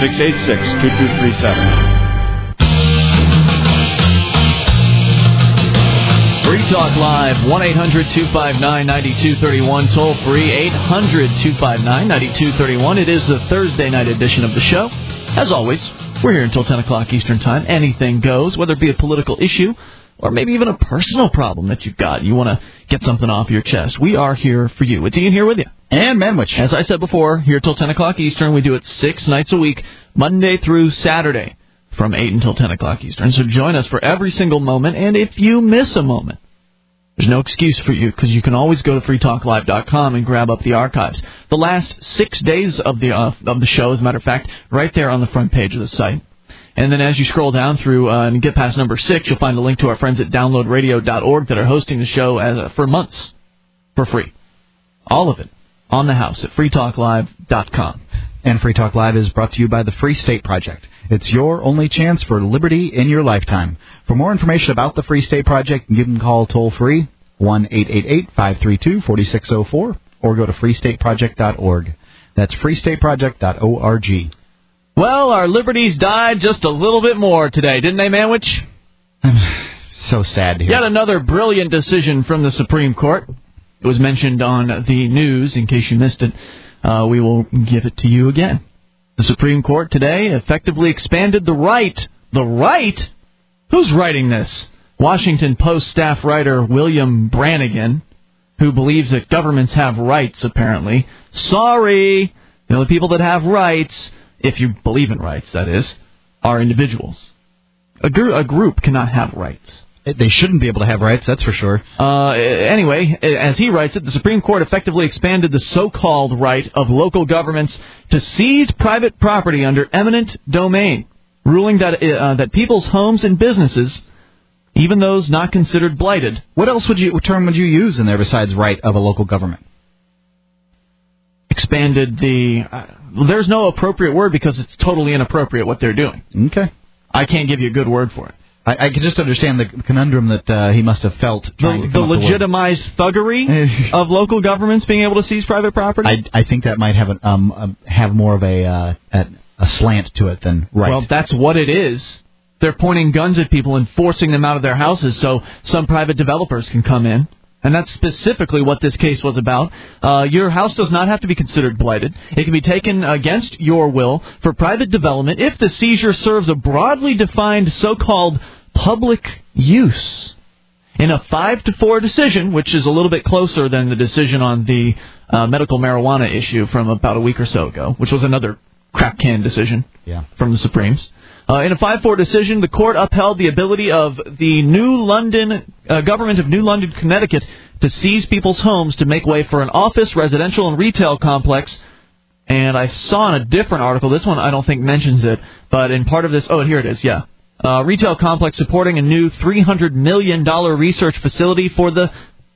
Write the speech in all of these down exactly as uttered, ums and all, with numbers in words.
six eight six, two two three seven. Free Talk Live, one eight hundred two five nine nine two three one, toll free, eight hundred two five nine nine two three one. It is the Thursday night edition of the show. As always, we're here until ten o'clock Eastern Time. Anything goes, whether it be a political issue or maybe even a personal problem that you've got. You want to get something off your chest. We are here for you. It's Ian here with you. And Manwich. As I said before, here till ten o'clock Eastern. We do it six nights a week, Monday through Saturday, from eight until ten o'clock Eastern. So join us for every single moment. And if you miss a moment, there's no excuse for you, because you can always go to free talk live dot com and grab up the archives. The last six days of the uh, of the show, as a matter of fact, right there on the front page of the site. And then as you scroll down through uh, and get past number six, you'll find a link to our friends at download radio dot org that are hosting the show as uh, for months for free. All of it on the house at free talk live dot com. And Free Talk Live is brought to you by the Free State Project. It's your only chance for liberty in your lifetime. For more information about the Free State Project, give them a call toll-free, one eight eight eight, five three two, four six zero four, or go to free state project dot org. That's free state project dot org. Well, our liberties died just a little bit more today, didn't they, Manwich? I'm so sad to hear. Yet another brilliant decision from the Supreme Court. It was mentioned on the news, in case you missed it. Uh, we will give it to you again. The Supreme Court today effectively expanded the right. The right? Who's writing this? Washington Post staff writer William Brannigan, who believes that governments have rights, apparently. Sorry. The only people that have rights, if you believe in rights, that is, are individuals. A, gr- a group cannot have rights. They shouldn't be able to have rights, that's for sure. Uh, anyway, as he writes it, the Supreme Court effectively expanded the so-called right of local governments to seize private property under eminent domain, ruling that uh, that people's homes and businesses, even those not considered blighted. What else would you, what term would you use in there besides right of a local government? Expanded the... Uh, there's no appropriate word because it's totally inappropriate what they're doing. Okay. I can't give you a good word for it. I, I can just understand the conundrum that uh, he must have felt trying the, to come the up legitimized thuggery of local governments being able to seize private property. I, I think that might have an, um um, have more of a, uh, a a slant to it than right. Well, that's what it is. They're pointing guns at people and forcing them out of their houses so some private developers can come in. And that's specifically what this case was about. Uh, your house does not have to be considered blighted. It can be taken against your will for private development if the seizure serves a broadly defined so-called public use. In a five to four decision, which is a little bit closer than the decision on the uh, medical marijuana issue from about a week or so ago, which was another crap can decision yeah. from the Supremes. Uh, in a five four decision, the court upheld the ability of the New London uh, government of New London, Connecticut, to seize people's homes to make way for an office, residential, and retail complex. And I saw in a different article, this one I don't think mentions it, but in part of this, oh, here it is, yeah. Uh, retail complex supporting a new three hundred million dollars research facility for the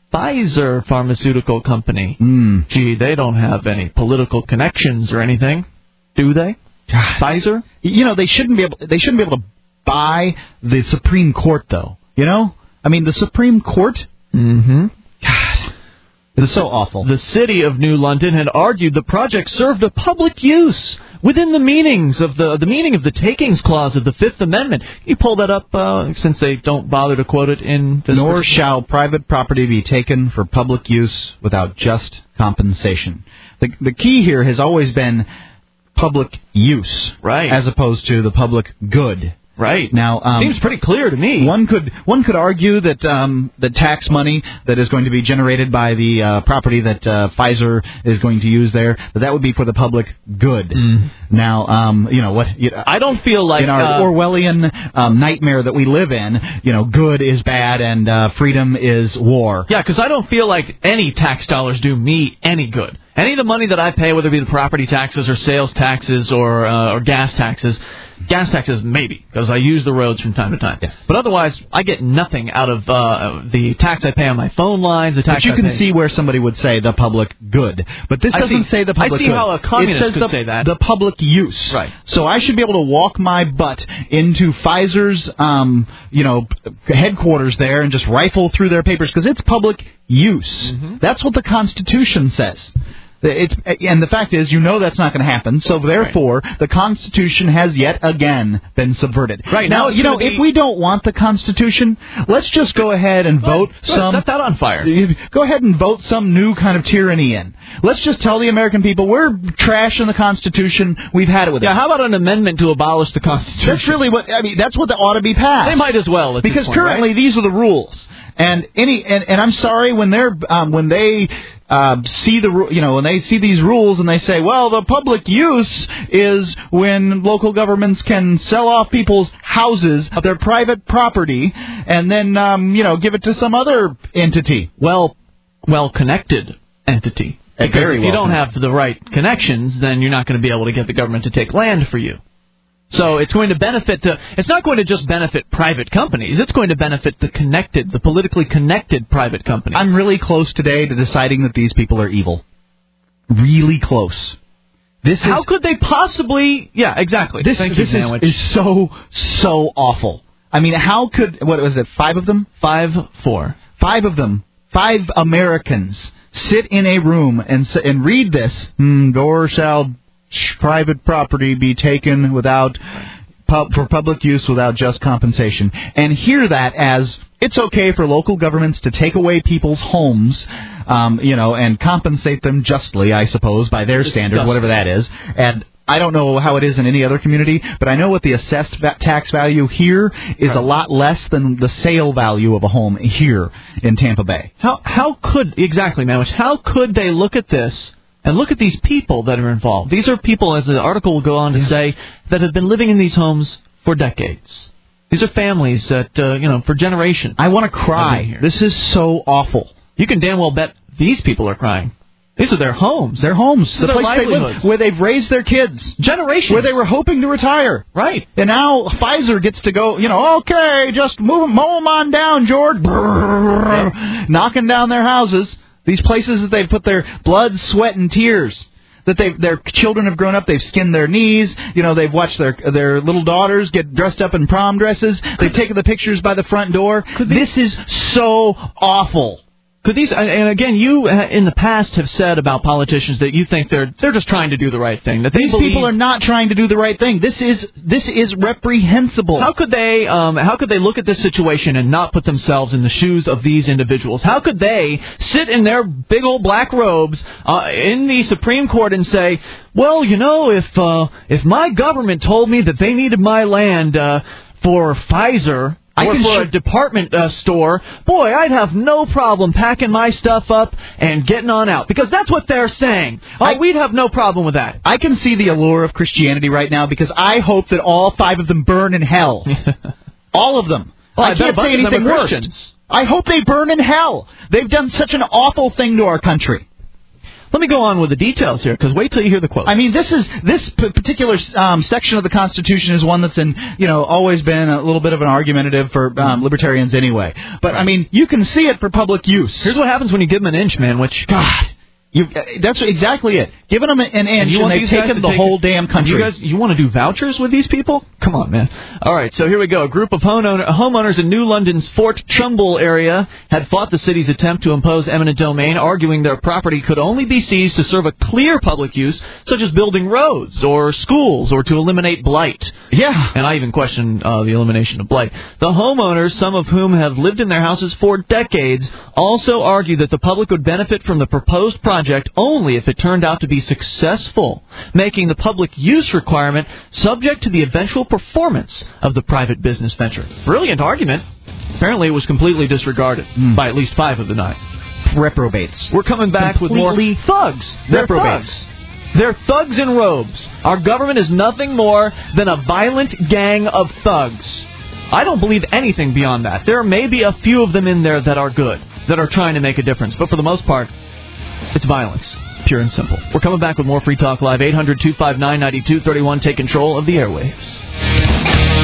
Pfizer pharmaceutical company. Mm. Gee, they don't have any political connections or anything, do they? God. Pfizer? You know, they shouldn't be able. They shouldn't be able to buy the Supreme Court, though. You know, I mean, the Supreme Court. Mm-hmm. God, it is so awful. The city of New London had argued the project served a public use within the meanings of the the meaning of the takings clause of the Fifth Amendment. Can you pull that up, uh, since they don't bother to quote it in this. Nor version? shall private property be taken for public use without just compensation. The the key here has always been public use, right, as opposed to the public good. Right. Now, um, seems pretty clear to me. One could one could argue that um, the tax money that is going to be generated by the uh, property that uh, Pfizer is going to use there, that that would be for the public good. Mm. Now, um, you know what? You know, I don't feel like in our uh, Orwellian um, nightmare that we live in, you know, good is bad and uh, freedom is war. Yeah, because I don't feel like any tax dollars do me any good. Any of the money that I pay, whether it be the property taxes or sales taxes or uh, or gas taxes. Gas taxes, maybe, because I use the roads from time to time. Yes. But otherwise, I get nothing out of uh, the tax I pay on my phone lines, the tax But you I can pay. see where somebody would say the public good. But this I doesn't see, say the public good. I see good. how a communist it says could the, say that. The public use. Right. So I should be able to walk my butt into Pfizer's, um, you know, headquarters there and just rifle through their papers because it's public use. Mm-hmm. That's what the Constitution says. It's, and the fact is, you know that's not going to happen, so therefore, right. the Constitution has yet again been subverted. Right. Now, now you know, be... if we don't want the Constitution, let's just go ahead and go vote ahead. some... Set that on fire. Go ahead and vote some new kind of tyranny in. Let's just tell the American people, we're trashing the Constitution, we've had it with yeah, it. Yeah, how about an amendment to abolish the Constitution? That's really what, I mean, that's what ought to be passed. They might as well at Because this point, currently, right? these are the rules. And any and, and I'm sorry when they're um, when they uh, see the you know when they see these rules and they say, well, the public use is when local governments can sell off people's houses, their private property, and then um, you know give it to some other entity. Well, well connected entity. Because Very if well you don't connected. have the right connections, then you're not going to be able to get the government to take land for you. So it's going to benefit the, it's not going to just benefit private companies. It's going to benefit the connected, the politically connected private companies. I'm really close today to deciding that these people are evil. Really close. This How is, could they possibly? Yeah, exactly. This, Thank this you, is, is so so awful. I mean, how could what was it? Five of them? Five, four, five of them. Five Americans sit in a room and and read this. Hmm, or shall private property be taken without pub, for public use without just compensation, and hear that as it's okay for local governments to take away people's homes, um, you know, and compensate them justly, I suppose, by their standard, whatever that is. And I don't know how it is in any other community, but I know what the assessed va- tax value here is a lot less than the sale value of a home here in Tampa Bay. How how could exactly, Manwich? How could they look at this? And look at these people that are involved. These are people, as the article will go on to yeah. say, that have been living in these homes for decades. These are families that, uh, you know, for generations. I want to cry. This is so awful. You can damn well bet these people are crying. These are their homes. Their homes. The place they live, where they've raised their kids. Generations. Where they were hoping to retire. Right. And now Pfizer gets to go, you know, okay, just move them, mow them on down, George. Brrr, knocking down their houses. These places that they've put their blood, sweat, and tears, that they their children have grown up, they've skinned their knees, you know, they've watched their their little daughters get dressed up in prom dresses, they've taken the pictures by the front door. This is so awful. Could these, and again, you in the past have said about politicians that you think they're they're just trying to do the right thing. That they these believe, people are not trying to do the right thing. This is this is reprehensible. How could they um, how could they look at this situation and not put themselves in the shoes of these individuals? How could they sit in their big old black robes uh, in the Supreme Court and say, well, you know, if uh, if my government told me that they needed my land uh, for Pfizer, I or for sh- a department uh, store, boy, I'd have no problem packing my stuff up and getting on out. Because that's what they're saying. Oh, I, we'd have no problem with that. I can see the allure of Christianity right now because I hope that all five of them burn in hell. All of them. Well, I, I can't say anything worse. I hope they burn in hell. They've done such an awful thing to our country. Let me go on with the details here, because wait till you hear the quote. I mean, this is this p- particular um, section of the Constitution is one that's in, you know, always been a little bit of an argumentative for um, libertarians anyway. But right. I mean, you can see it for public use. Here's what happens when you give them an inch, man. Which God. You, that's exactly it. Giving them an inch, and, and they've taken the take whole it, damn country. You guys, you want to do vouchers with these people? Come on, man. All right, so here we go. A group of homeowner, homeowners in New London's Fort Trumbull area had fought the city's attempt to impose eminent domain, arguing their property could only be seized to serve a clear public use, such as building roads or schools or to eliminate blight. Yeah. And I even question uh, the elimination of blight. The homeowners, some of whom have lived in their houses for decades, also argue that the public would benefit from the proposed project only if it turned out to be successful, making the public use requirement subject to the eventual performance of the private business venture. Brilliant argument. Apparently it was completely disregarded mm. by at least five of the nine. Reprobates. We're coming back Completely with more thugs. They're reprobates. thugs. They're thugs in robes. Our government is nothing more than a violent gang of thugs. I don't believe anything beyond that. There may be a few of them in there that are good, that are trying to make a difference, but for the most part, it's violence, pure and simple. We're coming back with more Free Talk Live. eight hundred two five nine nine two three one. Take control of the airwaves.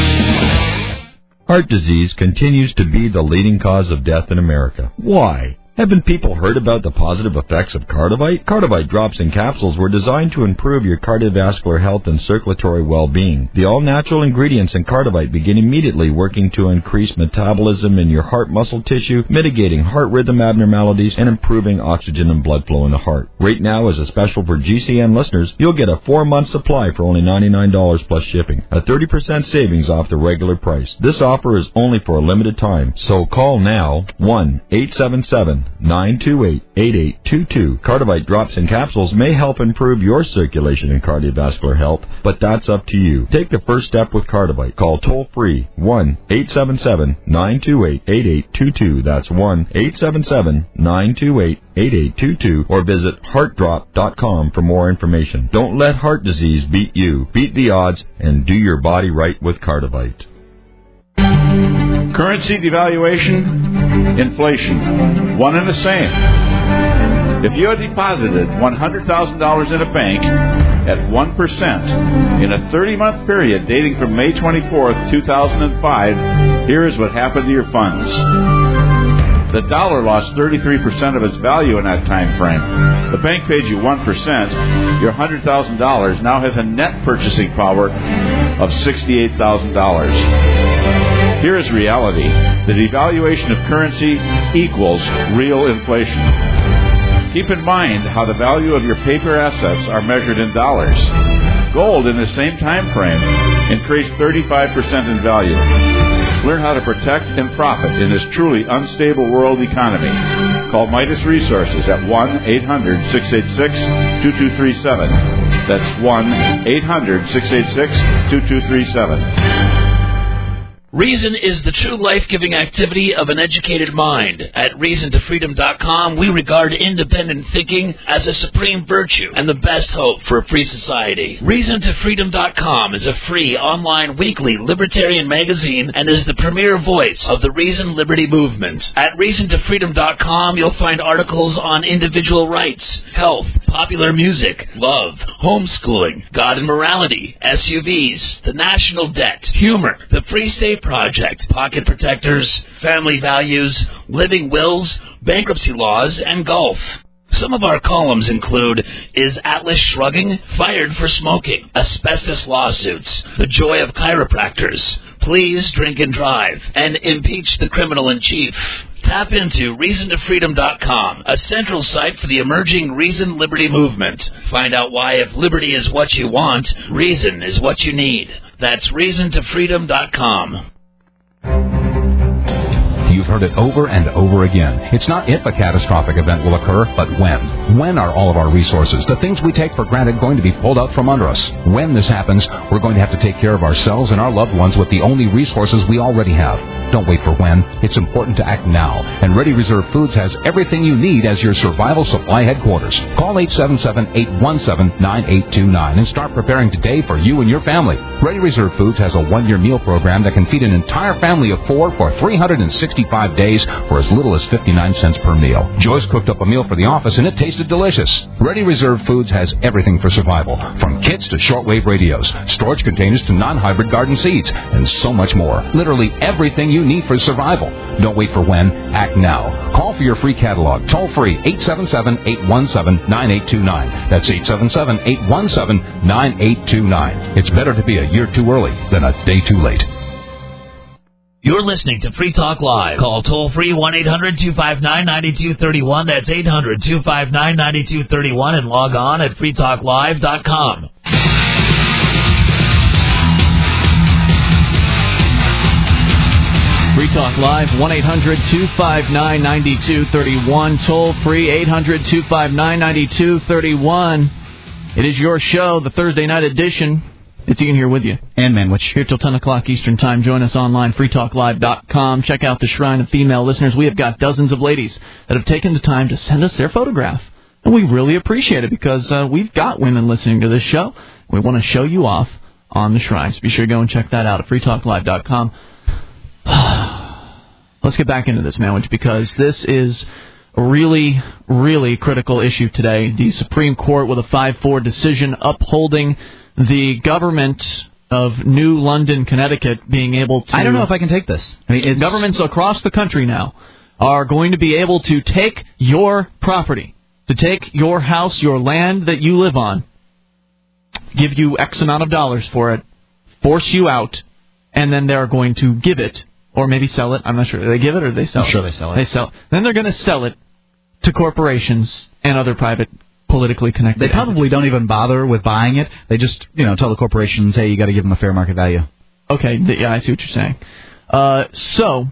Heart disease continues to be the leading cause of death in America. Why? Haven't people heard about the positive effects of Cardivite? Cardivite drops and capsules were designed to improve your cardiovascular health and circulatory well-being. The all-natural ingredients in Cardivite begin immediately working to increase metabolism in your heart muscle tissue, mitigating heart rhythm abnormalities, and improving oxygen and blood flow in the heart. Right now, as a special for G C N listeners, you'll get a four-month supply for only ninety-nine dollars plus shipping, a thirty percent savings off the regular price. This offer is only for a limited time, so call now, one eight seven seven nine two eight, eight eight two two. Cardivite drops and capsules may help improve your circulation and cardiovascular health, but that's up to you. Take the first step with Cardivite. Call toll-free one eight seven seven nine two eight, eight eight two two. That's one eight seven seven nine two eight, eight eight two two, or visit heart drop dot com for more information. Don't let heart disease beat you. Beat the odds and do your body right with Cardivite. Currency devaluation, inflation, one and the same. If you had deposited one hundred thousand dollars in a bank at one percent in a thirty-month period dating from May twenty-fourth, two thousand five, here is what happened to your funds. The dollar lost thirty-three percent of its value in that time frame. The bank paid you one percent. Your one hundred thousand dollars now has a net purchasing power of sixty-eight thousand dollars. Here is reality. The devaluation of currency equals real inflation. Keep in mind how the value of your paper assets are measured in dollars. Gold in the same time frame increased thirty-five percent in value. Learn how to protect and profit in this truly unstable world economy. Call Midas Resources at one eight hundred six eight six two two three seven. That's one eight hundred six eight six two two three seven. Reason is the true life-giving activity of an educated mind. At reason to freedom dot com, we regard independent thinking as a supreme virtue and the best hope for a free society. reason to freedom dot com is a free online weekly libertarian magazine and is the premier voice of the Reason Liberty movement. At reason to freedom dot com, you'll find articles on individual rights, health, popular music, love, homeschooling, God and morality, S U Vs, the national debt, humor, the Free State Project, pocket protectors, family values, living wills, bankruptcy laws, and golf. Some of our columns include Is Atlas Shrugging? Fired for Smoking, Asbestos Lawsuits, The Joy of Chiropractors, Please Drink and Drive, and Impeach the Criminal-in-Chief. Tap into reason to freedom dot com, a central site for the emerging Reason Liberty movement. Find out why if liberty is what you want, reason is what you need. That's reason to freedom dot com. You've heard it over and over again. It's not if a catastrophic event will occur, but when. When are all of our resources, the things we take for granted, going to be pulled out from under us? When this happens, we're going to have to take care of ourselves and our loved ones with the only resources we already have. Don't wait for when. It's important to act now. And Ready Reserve Foods has everything you need as your survival supply headquarters. Call eight seven seven, eight one seven, nine eight two nine and start preparing today for you and your family. Ready Reserve Foods has a one-year meal program that can feed an entire family of four for three hundred sixty-five days for as little as fifty-nine cents per meal. Joyce cooked up a meal for the office and it tasted delicious. Ready Reserve Foods has everything for survival, from kits to shortwave radios, storage containers to non-hybrid garden seeds, and so much more. Literally everything you need for survival. Don't wait for when. Act now. Call for your free catalog. Toll free eight seven seven, eight one seven, nine eight two nine. That's eight seven seven, eight one seven, nine eight two nine. It's better to be a year too early than a day too late. You're listening to Free Talk Live. Call toll-free one eight hundred two five nine nine two three one. That's eight hundred two five nine nine two three one and log on at free talk live dot com. Free Talk Live, one eight hundred two five nine nine two three one. Toll-free, eight hundred two five nine nine two three one. It is your show, the Thursday night edition. It's Ian here with you. And Manwich. Here till ten o'clock Eastern Time. Join us online, free talk live dot com. Check out the Shrine of Female Listeners. We have got dozens of ladies that have taken the time to send us their photograph. And we really appreciate it because uh, we've got women listening to this show. We want to show you off on the Shrine. So be sure to go and check that out at free talk live dot com. Let's get back into this, Manwich, because this is a really, really critical issue today. The Supreme Court with a five four decision upholding the government of New London, Connecticut, being able to... I don't know if I can take this. I mean, it's... Governments across the country now are going to be able to take your property, to take your house, your land that you live on, give you X amount of dollars for it, force you out, and then they're going to give it, or maybe sell it. I'm not sure. Do they give it or do they sell I'm it? sure they sell it. They sell it. Then they're going to sell it to corporations and other private, politically connected They probably entities. don't even bother with buying it. They just, you know, tell the corporations, hey, you got to give them a fair market value. Okay, th- yeah, I see what you're saying. Uh, so,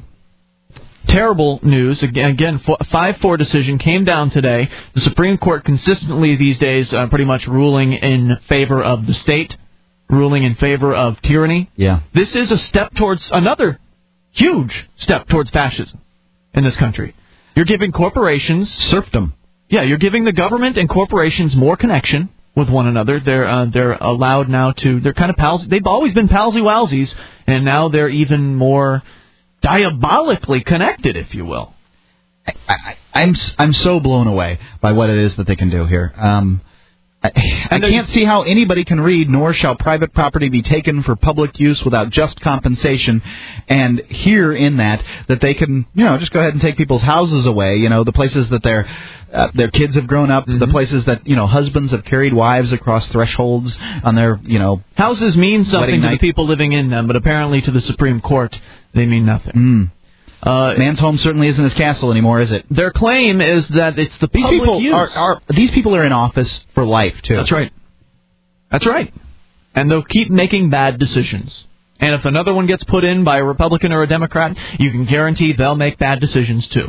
terrible news. Again, again five four decision came down today. The Supreme Court consistently these days uh, pretty much ruling in favor of the state, ruling in favor of tyranny. Yeah. This is a step towards another huge step towards fascism in this country. You're giving corporations serfdom. Yeah, you're giving the government and corporations more connection with one another. They're uh, they're allowed now to. They're kind of pals. They've always been palsy-walsies, and now they're even more diabolically connected, if you will. I, I, I'm I'm so blown away by what it is that they can do here. Um, I, I can't see how anybody can read, nor shall private property be taken for public use without just compensation, and hear in that that they can, you know, just go ahead and take people's houses away, you know, the places that their uh, their kids have grown up, mm-hmm. the places that, you know, husbands have carried wives across thresholds on their, you know, houses mean something to night. the people living in them, but apparently to the Supreme Court they mean nothing. Mm. Uh, Man's home certainly isn't his castle anymore, is it? Their claim is that it's the these public people use. Are, are these people are in office for life too? That's right. That's right. And they'll keep making bad decisions. And if another one gets put in by a Republican or a Democrat, you can guarantee they'll make bad decisions too.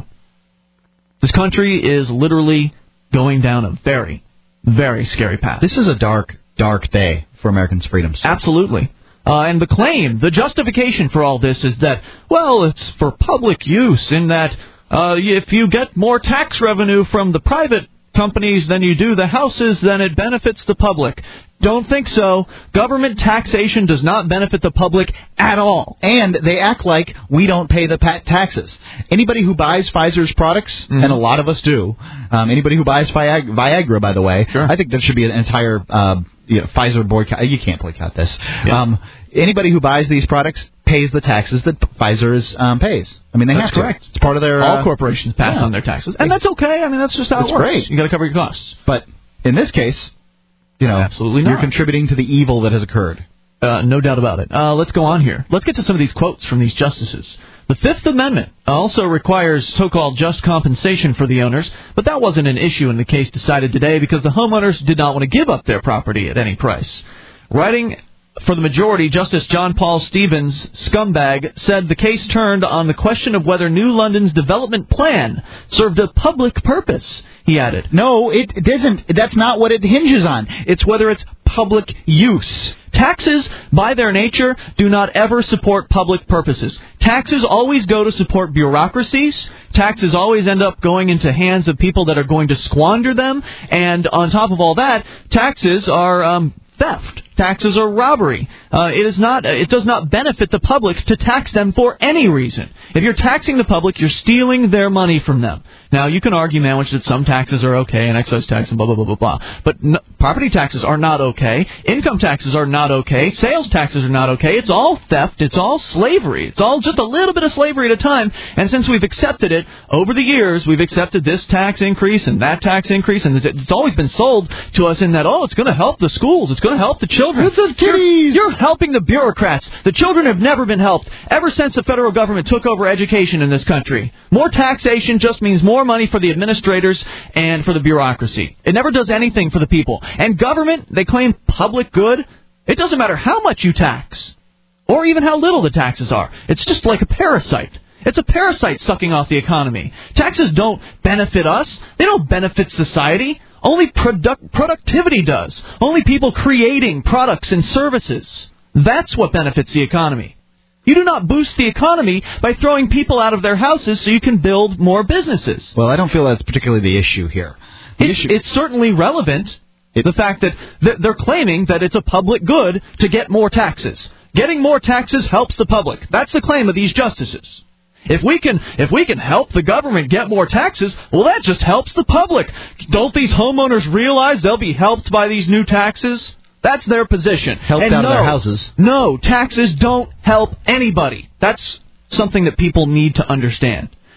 This country is literally going down a very, very scary path. This is a dark, dark day for Americans' freedoms. Absolutely. Uh, and the claim, the justification for all this is that, well, it's for public use, in that uh, if you get more tax revenue from the private companies than you do the houses, then it benefits the public. Don't think so. Government taxation does not benefit the public at all. And they act like we don't pay the pat taxes. Anybody who buys Pfizer's products, mm-hmm. and a lot of us do, um, anybody who buys Viag- Viagra, by the way, sure. I think there should be an entire uh, you know, Pfizer boycott. You can't boycott this. Yeah. Um, anybody who buys these products pays the taxes that Pfizer is, um, pays. I mean, they that's have to. Correct. It's part of their... All uh, corporations pass yeah. on their taxes. And that's okay. I mean, that's just how that's it works. Great. You got to cover your costs. But in this case, you know, absolutely not. You're contributing to the evil that has occurred. Uh, no doubt about it. Uh, let's go on here. Let's get to some of these quotes from these justices. The Fifth Amendment also requires so-called just compensation for the owners, but that wasn't an issue in the case decided today because the homeowners did not want to give up their property at any price. Writing for the majority, Justice John Paul Stevens, scumbag, said the case turned on the question of whether New London's development plan served a public purpose, he added. No, it doesn't. That's not what it hinges on. It's whether it's public use. Taxes, by their nature, do not ever support public purposes. Taxes always go to support bureaucracies. Taxes always end up going into hands of people that are going to squander them. And on top of all that, taxes are um, theft. Taxes are robbery. Uh, it is not. It does not benefit the public to tax them for any reason. If you're taxing the public, you're stealing their money from them. Now, you can argue, man, which that some taxes are okay, and excise tax and blah, blah, blah, blah, blah. But no, property taxes are not okay. Income taxes are not okay. Sales taxes are not okay. It's all theft. It's all slavery. It's all just a little bit of slavery at a time. And since we've accepted it, over the years, we've accepted this tax increase and that tax increase, and it's always been sold to us in that, oh, it's going to help the schools. It's going to help the children. It's a you're, you're helping the bureaucrats. The children have never been helped ever since the federal government took over education in this country. More taxation just means more money for the administrators and for the bureaucracy. It never does anything for the people. And government, they claim public good. It doesn't matter how much you tax or even how little the taxes are. It's just like a parasite. It's a parasite sucking off the economy. Taxes don't benefit us. They don't benefit society. Only product, productivity does. Only people creating products and services. That's what benefits the economy. You do not boost the economy by throwing people out of their houses so you can build more businesses. Well, I don't feel that's particularly the issue here. The It's, issue... it's certainly relevant, it, the fact that th- they're claiming that it's a public good to get more taxes. Getting more taxes helps the public. That's the claim of these justices. If we can if we can help the government get more taxes, well, that just helps the public. Don't these homeowners realize they'll be helped by these new taxes? That's their position. Helped and out no, of their houses. No, taxes don't help anybody. That's something that people need to understand.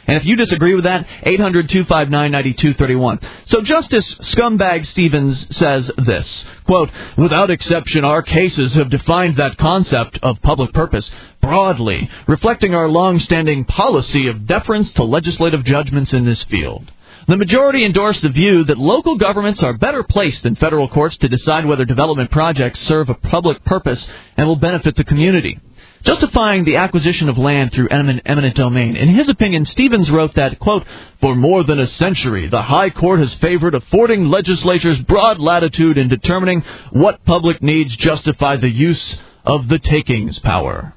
And if you disagree with that, eight hundred, two five nine, nine two three one. So Justice Scumbag Stevens says this, quote, "Without exception, our cases have defined that concept of public purpose broadly, reflecting our long-standing policy of deference to legislative judgments in this field. The majority endorsed the view that local governments are better placed than federal courts to decide whether development projects serve a public purpose and will benefit the community." Justifying the acquisition of land through eminent, eminent domain. In his opinion, Stevens wrote that, quote, "For more than a century, the High Court has favored affording legislatures broad latitude in determining what public needs justify the use of the takings power."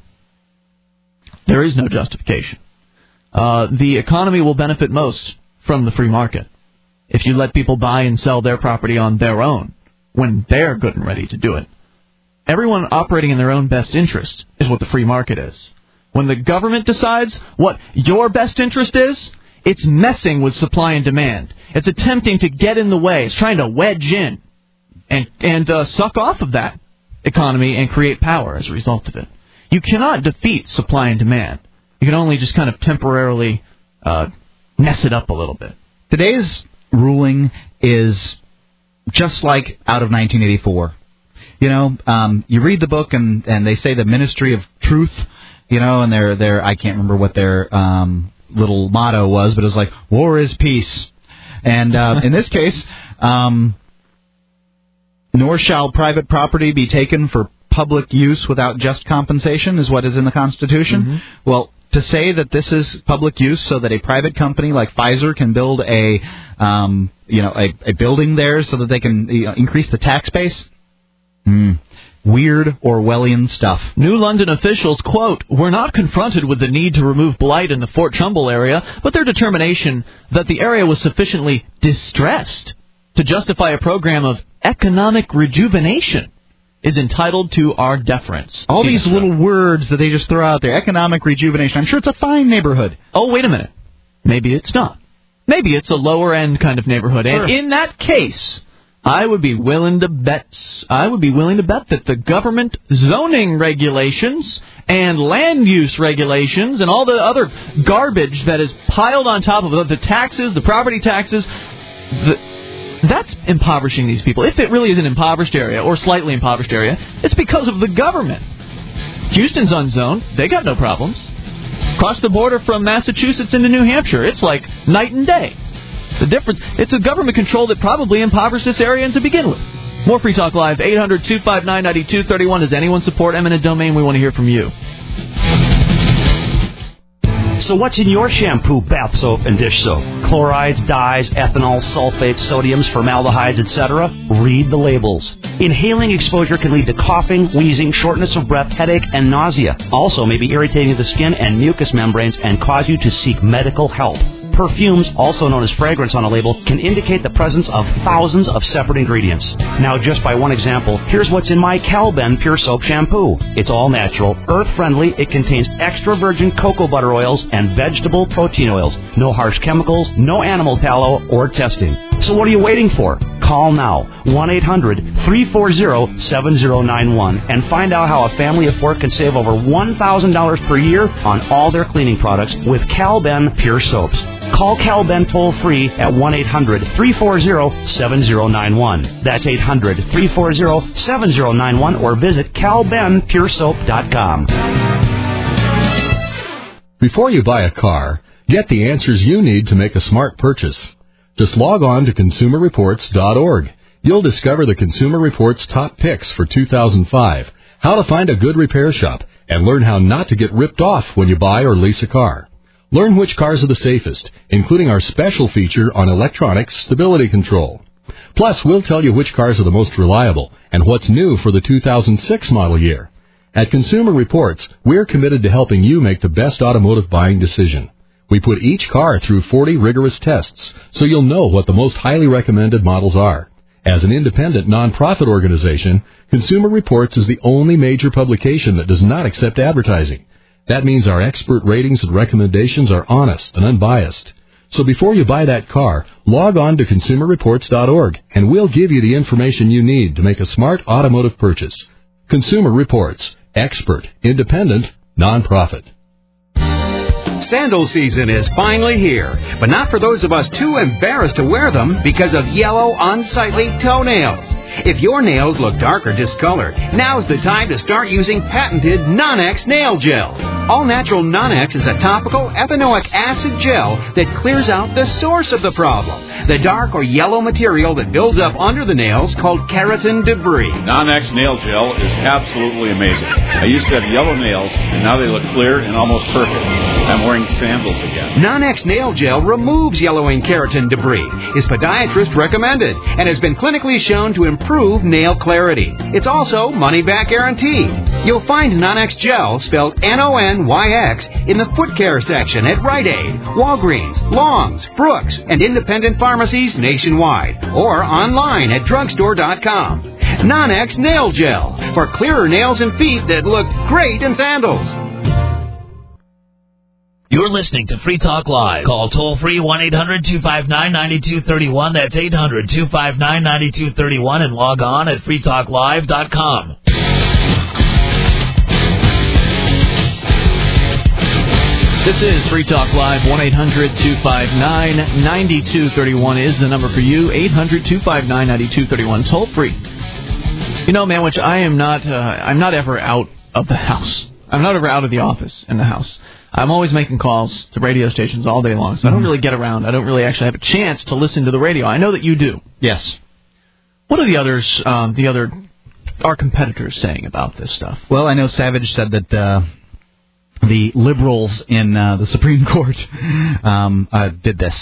There is no justification. Uh, the economy will benefit most from the free market if you let people buy and sell their property on their own when they're good and ready to do it. Everyone operating in their own best interest is what the free market is. When the government decides what your best interest is, it's messing with supply and demand. It's attempting to get in the way. It's trying to wedge in and, and uh, suck off of that economy and create power as a result of it. You cannot defeat supply and demand. You can only just kind of temporarily uh, mess it up a little bit. Today's ruling is just like out of nineteen eighty-four. You know, um, you read the book and, and they say the Ministry of Truth, you know, and they're, they're I can't remember what their um, little motto was, but it was like, war is peace. And uh, in this case, um, nor shall private property be taken for public use without just compensation is what is in the Constitution. Mm-hmm. Well, to say that this is public use so that a private company like Pfizer can build a, um, you know, a, a building there so that they can you know, increase the tax base, Mm. weird Orwellian stuff. New London officials, quote, "were not confronted with the need to remove blight in the Fort Trumbull area, but their determination that the area was sufficiently distressed to justify a program of economic rejuvenation is entitled to our deference." All these little words that they just throw out there, economic rejuvenation. I'm sure it's a fine neighborhood. Oh, wait a minute. Maybe it's not. Maybe it's a lower-end kind of neighborhood. Sure. And in that case, I would be willing to bet I would be willing to bet that the government zoning regulations and land use regulations and all the other garbage that is piled on top of the taxes, the property taxes, the, that's impoverishing these people. If it really is an impoverished area or slightly impoverished area, it's because of the government. Houston's unzoned. They got no problems. Across the border from Massachusetts into New Hampshire, it's like night and day. The difference, it's a government control that probably impoverished this area to begin with. More Free Talk Live, eight hundred, two five nine, nine two three one. Does anyone support eminent domain? We want to hear from you. So what's in your shampoo, bath soap, and dish soap? Chlorides, dyes, ethanol, sulfates, sodiums, formaldehydes, et cetera? Read the labels. Inhaling exposure can lead to coughing, wheezing, shortness of breath, headache, and nausea. Also may be irritating to the skin and mucous membranes and cause you to seek medical help. Perfumes, also known as fragrance on a label, can indicate the presence of thousands of separate ingredients. Now, just by one example, here's what's in my Calben Pure Soap Shampoo. It's all natural, earth-friendly, it contains extra virgin cocoa butter oils and vegetable protein oils. No harsh chemicals, no animal tallow, or testing. So what are you waiting for? Call now, one eight hundred, three four zero, seven zero nine one, and find out how a family of four can save over one thousand dollars per year on all their cleaning products with Calben Pure Soaps. Call Calben toll-free at one eight hundred, three four zero, seven zero nine one. That's eight hundred, three four zero, seven zero nine one, or visit cal ben pure soap dot com. Before you buy a car, get the answers you need to make a smart purchase. Just log on to consumer reports dot org. You'll discover the Consumer Reports top picks for two thousand five, how to find a good repair shop, and learn how not to get ripped off when you buy or lease a car. Learn which cars are the safest, including our special feature on electronic stability control. Plus, we'll tell you which cars are the most reliable and what's new for the two thousand six model year. At Consumer Reports, we're committed to helping you make the best automotive buying decision. We put each car through forty rigorous tests, so you'll know what the most highly recommended models are. As an independent nonprofit organization, Consumer Reports is the only major publication that does not accept advertising. That means our expert ratings and recommendations are honest and unbiased. So before you buy that car, log on to consumer reports dot org, and we'll give you the information you need to make a smart automotive purchase. Consumer Reports. Expert, independent, nonprofit. Sandal season is finally here, but not for those of us too embarrassed to wear them because of yellow, unsightly toenails. If your nails look dark or discolored, now's the time to start using patented Nonex Nail Gel. All Natural Nonex is a topical ethanoic acid gel that clears out the source of the problem, the dark or yellow material that builds up under the nails called keratin debris. Nonex Nail Gel is absolutely amazing. I used to have yellow nails, and now they look clear and almost perfect. I'm wearing sandals again. Nonex Nail Gel removes yellowing keratin debris, is podiatrist recommended, and has been clinically shown to improve nail clarity. It's also money-back guaranteed. You'll find Nonex Gel, spelled N O N Y X, in the foot care section at Rite Aid, Walgreens, Long's, Brooks, and independent pharmacies nationwide, or online at drugstore dot com. Nonex Nail Gel, for clearer nails and feet that look great in sandals. You're listening to Free Talk Live. Call toll-free one eight hundred two five nine nine two three one. That's eight hundred two five nine nine two three one, and log on at free talk live dot com. This is Free Talk Live. one eight hundred two five nine nine two three one is the number for you. eight hundred two five nine nine two three one. Toll free. You know, man, which I am not, uh, I'm not ever out of the house. I'm not ever out of the office in the house. I'm always making calls to radio stations all day long, so I don't really get around. I don't really actually have a chance to listen to the radio. I know that you do. Yes. What are the others, um, the other, our competitors saying about this stuff? Well, I know Savage said that uh, the liberals in uh, the Supreme Court um, uh, did this.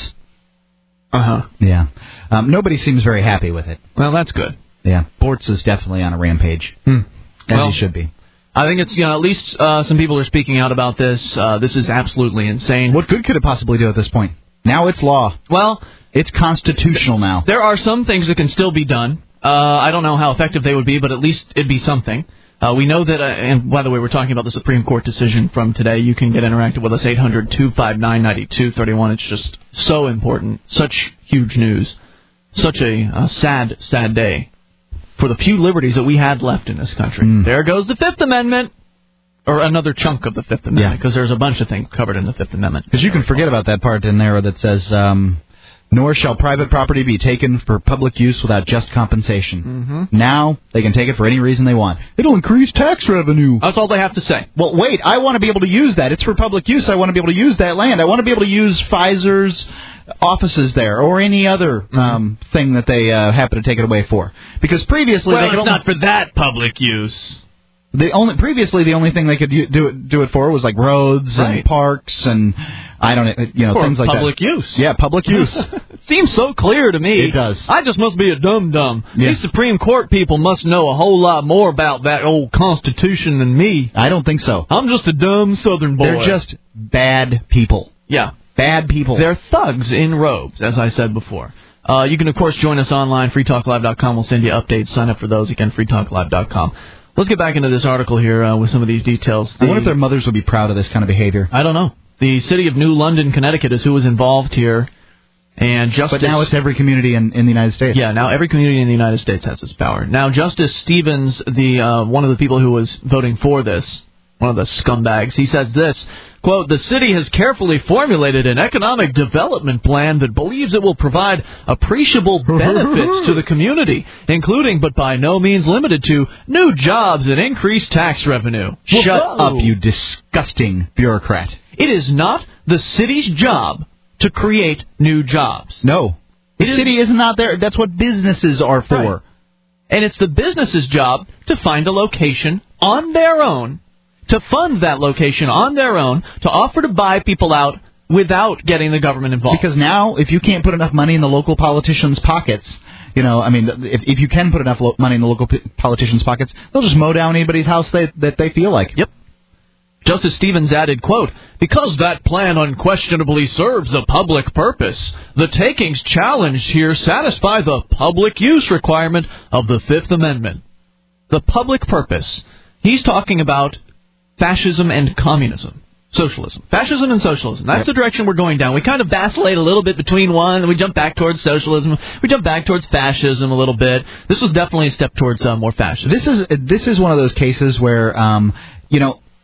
Uh-huh. Yeah. Um, nobody seems very happy with it. Well, that's good. Yeah. Bortz is definitely on a rampage. Hmm. As well, he should be. I think it's, you know, at least uh, some people are speaking out about this. Uh, this is absolutely insane. What good could it possibly do at this point? Now it's law. Well, it's constitutional now. There are some things that can still be done. Uh, I don't know how effective they would be, but at least it'd be something. Uh, we know that, uh, and by the way, we're talking about the Supreme Court decision from today. You can get interactive with us, eight hundred two five nine nine two three one. It's just so important. Such huge news. Such a, a sad, sad day for the few liberties that we had left in this country. Mm. There goes the Fifth Amendment, or another chunk of the Fifth Amendment, because yeah. there's a bunch of things covered in the Fifth Amendment. Because you can forget about that part in there that says, um, nor shall private property be taken for public use without just compensation. Mm-hmm. Now, they can take it for any reason they want. It'll increase tax revenue. That's all they have to say. Well, wait, I want to be able to use that. It's for public use. I want to be able to use that land. I want to be able to use Pfizer's offices there, or any other um, thing that they uh, happen to take it away for. Because previously, well, they could it's only, not for that public use. The only previously the only thing they could do it, do it for was like roads right. and parks and I don't you know for things like public that. Public use. Yeah, public use. It seems so clear to me. It does. I just must be a dum dum. Yeah. These Supreme Court people must know a whole lot more about that old Constitution than me. I don't think so. I'm just a dumb Southern boy. They're just bad people. Yeah. Bad people. They're thugs in robes, as I said before. Uh, you can, of course, join us online, free talk live dot com. We'll send you updates. Sign up for those. Again, free talk live dot com. Let's get back into this article here uh, with some of these details. The, I wonder if their mothers would be proud of this kind of behavior. I don't know. The city of New London, Connecticut is who was involved here. And Justice, but now it's every community in, in the United States. Yeah, now every community in the United States has this power. Now, Justice Stevens, the uh, one of the people who was voting for this, one of the scumbags, he says this, quote, the city has carefully formulated an economic development plan that believes it will provide appreciable benefits to the community, including, but by no means limited to, new jobs and increased tax revenue. Shut Whoa. up, you disgusting bureaucrat. It is not the city's job to create new jobs. No. The it city is, is not there. That's what businesses are for. Right. And it's the business's job to find a location on their own, to fund that location on their own, to offer to buy people out without getting the government involved. Because now, if you can't put enough money in the local politicians' pockets, you know, I mean, if if you can put enough lo- money in the local p- politicians' pockets, they'll just mow down anybody's house they, that they feel like. Yep. Justice Stevens added, quote, because that plan unquestionably serves a public purpose, the takings challenged here satisfy the public use requirement of the Fifth Amendment. The public purpose. He's talking about fascism and communism. Socialism. Fascism and socialism. That's yep. the direction we're going down. We kind of vacillate a little bit between one, and we jump back towards socialism. We jump back towards fascism a little bit. This was definitely a step towards uh, more fascism. This is this is one of those cases where, um, you know,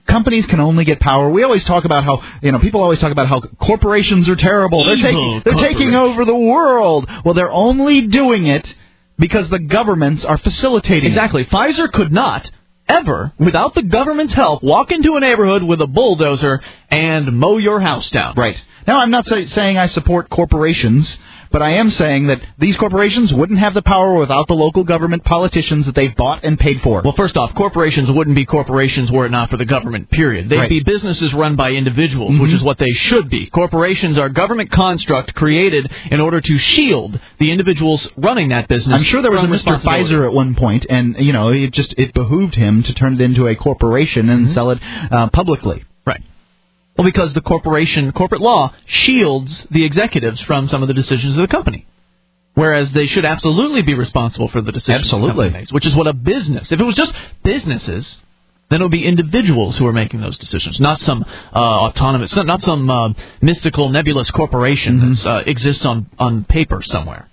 companies can only get power. We always talk about how, you know, people always talk about how corporations are terrible. They're taking, they're taking over the world. Well, they're only doing it because the governments are facilitating exactly. it. Exactly. Pfizer could not ever, without the government's help, walk into a neighborhood with a bulldozer and mow your house down. Right. Now, I'm not say, saying I support corporations, but I am saying that these corporations wouldn't have the power without the local government politicians that they've bought and paid for. Well, first off, corporations wouldn't be corporations were it not for the government, period. They'd right. be businesses run by individuals, mm-hmm. which is what they should be. Corporations are government construct created in order to shield the individuals running that business. I'm sure there was a Mister Pfizer at one point, and, you know, it just it behooved him to turn it into a corporation and mm-hmm. sell it uh, publicly. Right. Well, because the corporation, corporate law, shields the executives from some of the decisions of the company. Whereas they should absolutely be responsible for the decisions absolutely. the company makes, which is what a business, if it was just businesses, then it would be individuals who are making those decisions, not some uh, autonomous, not some uh, mystical, nebulous corporation mm-hmm. that uh, exists on, on paper somewhere.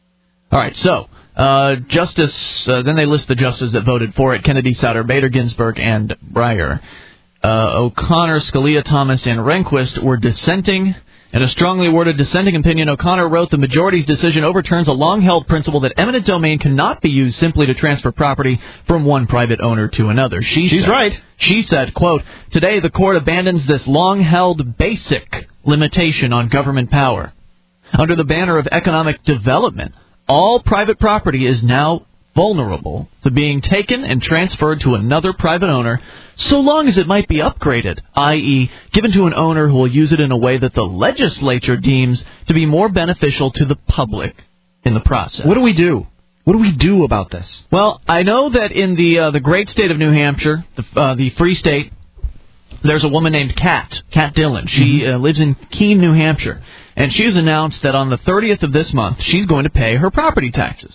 All right, so uh, Justice, uh, then they list the justices that voted for it: Kennedy, Souter, Bader, Ginsburg, and Breyer. Uh, O'Connor, Scalia, Thomas, and Rehnquist were dissenting. In a strongly worded dissenting opinion, O'Connor wrote, the majority's decision overturns a long-held principle that eminent domain cannot be used simply to transfer property from one private owner to another. She She's said, right. She said, quote, today the court abandons this long-held basic limitation on government power. Under the banner of economic development, all private property is now vulnerable to being taken and transferred to another private owner, so long as it might be upgraded, that is, given to an owner who will use it in a way that the legislature deems to be more beneficial to the public in the process. What do we do? What do we do about this? Well, I know that in the uh, the great state of New Hampshire, the, uh, the free state, there's a woman named Kat, Kat Dillon. She mm-hmm. uh, lives in Keene, New Hampshire, and she has announced that on the thirtieth of this month, she's going to pay her property taxes.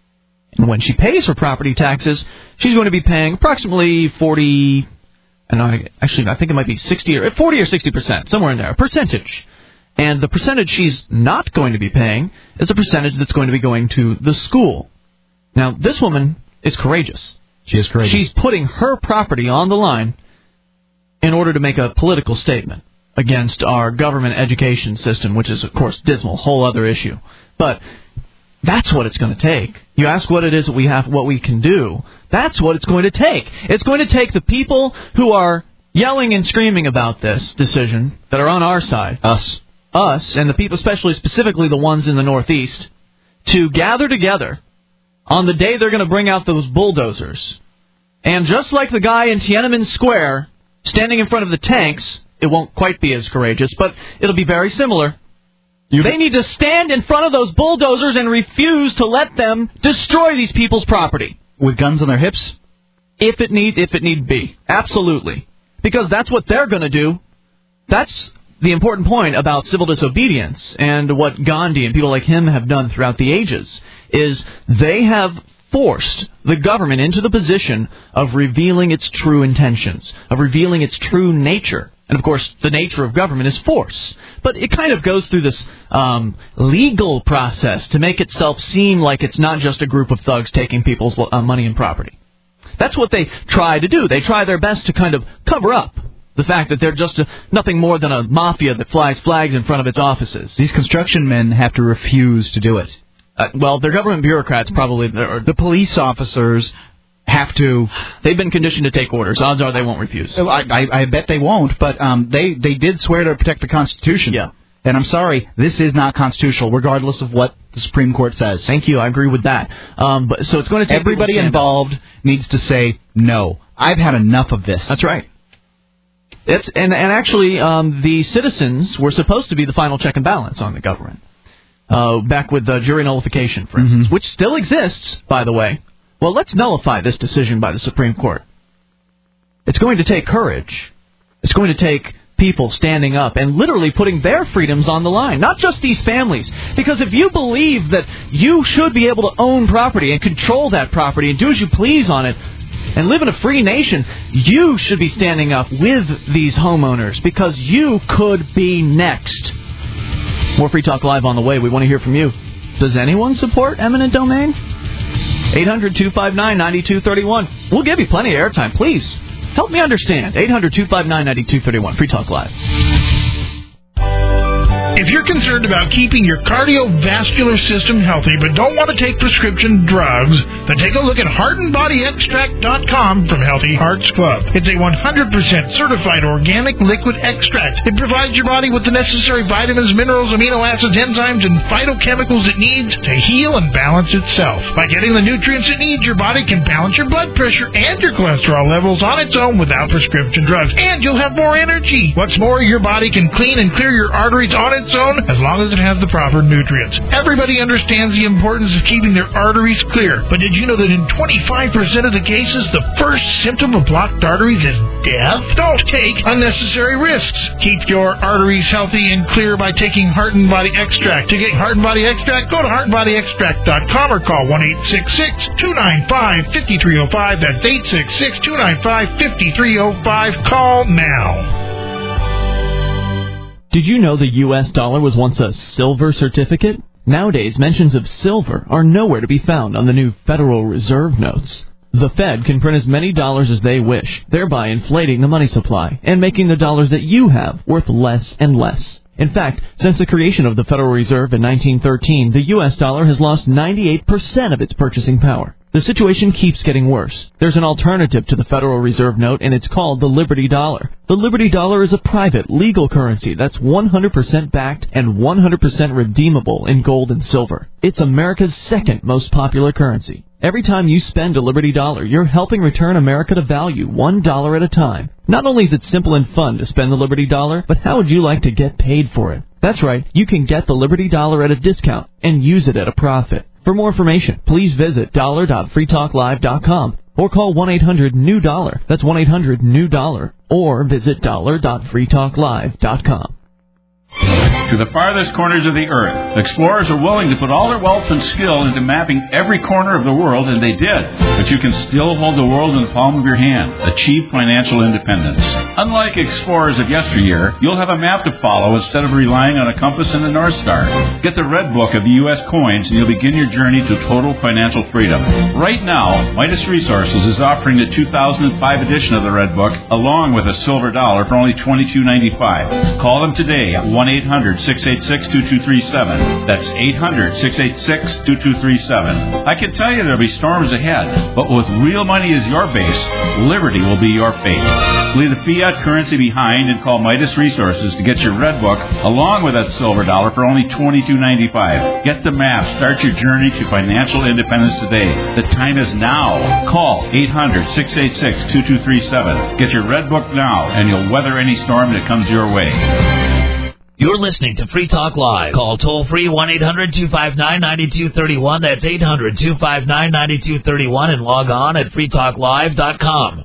And when she pays her property taxes, she's going to be paying approximately forty, and I, actually I think it might be sixty or forty or sixty percent, somewhere in there, a percentage. And the percentage she's not going to be paying is a percentage that's going to be going to the school. Now, this woman is courageous. She is courageous. She's putting her property on the line in order to make a political statement against our government education system, which is, of course, dismal, whole other issue. But that's what it's going to take. You ask what it is that we have, what we can do. That's what it's going to take. It's going to take the people who are yelling and screaming about this decision that are on our side, us, us, and the people, especially specifically the ones in the Northeast, to gather together on the day they're going to bring out those bulldozers. And just like the guy in Tiananmen Square standing in front of the tanks, it won't quite be as courageous, but it'll be very similar. You they need to stand in front of those bulldozers and refuse to let them destroy these people's property. With guns on their hips? If it need, if it need be. Absolutely. Because that's what they're going to do. That's the important point about civil disobedience and what Gandhi and people like him have done throughout the ages, is they have forced the government into the position of revealing its true intentions, of revealing its true nature. And, of course, the nature of government is force. But it kind of goes through this um, legal process to make itself seem like it's not just a group of thugs taking people's uh, money and property. That's what they try to do. They try their best to kind of cover up the fact that they're just a, nothing more than a mafia that flies flags in front of its offices. These construction men have to refuse to do it. Uh, well, they're government bureaucrats probably. Or the police officers have to. They've been conditioned to take orders. Odds are they won't refuse. I, I, I bet they won't, but um, they, they did swear to protect the Constitution. Yeah. And I'm sorry, this is not constitutional, regardless of what the Supreme Court says. Thank you. I agree with that. Um, but so it's going to take everybody involved needs to say no. I've had enough of this. That's right. It's and and actually, um, the citizens were supposed to be the final check and balance on the government. Uh, back with uh, jury nullification, for instance, mm-hmm. which still exists, by the way. Well, let's nullify this decision by the Supreme Court. It's going to take courage. It's going to take people standing up and literally putting their freedoms on the line, not just these families. Because if you believe that you should be able to own property and control that property and do as you please on it and live in a free nation, you should be standing up with these homeowners because you could be next. More Free Talk Live on the way. We want to hear from you. Does anyone support eminent domain? eight hundred two five nine nine two three one. We'll give you plenty of airtime. Please Help me understand. eight hundred two five nine nine two three one. Free Talk Live. If you're concerned about keeping your cardiovascular system healthy but don't want to take prescription drugs, then take a look at heart and body extract dot com from Healthy Hearts Club. It's a one hundred percent certified organic liquid extract. It provides your body with the necessary vitamins, minerals, amino acids, enzymes, and phytochemicals it needs to heal and balance itself. By getting the nutrients it needs, your body can balance your blood pressure and your cholesterol levels on its own without prescription drugs. And you'll have more energy. What's more, your body can clean and clear your arteries on its own as long as it has the proper nutrients. Everybody understands the importance of keeping their arteries clear, but did you know that in twenty-five percent of the cases, the first symptom of blocked arteries is death? Don't take unnecessary risks. Keep your arteries healthy and clear by taking Heart and Body Extract. To get Heart and Body Extract, go to heart and body extract dot com or call one eight six six, two nine five, five three zero five. That's eight six six, two nine five, five three zero five. Call now. Did you know the U S dollar was once a silver certificate? Nowadays, mentions of silver are nowhere to be found on the new Federal Reserve notes. The Fed can print as many dollars as they wish, thereby inflating the money supply and making the dollars that you have worth less and less. In fact, since the creation of the Federal Reserve in nineteen thirteen, the U S dollar has lost ninety-eight percent of its purchasing power. The situation keeps getting worse. There's an alternative to the Federal Reserve note, and it's called the Liberty Dollar. The Liberty Dollar is a private, legal currency that's one hundred percent backed and one hundred percent redeemable in gold and silver. It's America's second most popular currency. Every time you spend a Liberty Dollar, you're helping return America to value, one dollar at a time. Not only is it simple and fun to spend the Liberty Dollar, but how would you like to get paid for it? That's right, you can get the Liberty Dollar at a discount and use it at a profit. For more information, please visit dollar dot free talk live dot com or call one eight hundred new dollar. That's one eight hundred new dollar. Or visit dollar dot free talk live dot com. To the farthest corners of the earth, explorers are willing to put all their wealth and skill into mapping every corner of the world, and they did. But you can still hold the world in the palm of your hand. Achieve financial independence. Unlike explorers of yesteryear, you'll have a map to follow instead of relying on a compass and a North Star. Get the Red Book of the U S coins, and you'll begin your journey to total financial freedom. Right now, Midas Resources is offering the two thousand five edition of the Red Book, along with a silver dollar, for only twenty-two ninety-five. Call them today at one eight hundred, six eight six, two two three seven. That's eight hundred, six eight six, two two three seven. I can tell you there'll be storms ahead, but with real money as your base, liberty will be your fate. Leave the fiat currency behind and call Midas Resources to get your Red Book along with that silver dollar for only twenty-two ninety-five. Get the map. Start your journey to financial independence today. The time is now. Call eight hundred, six eight six, two two three seven. Get your Red Book now, and you'll weather any storm that comes your way. You're listening to Free Talk Live. Call toll-free one eight hundred two five nine nine two three one. That's eight hundred two five nine nine two three one. And log on at free talk live dot com.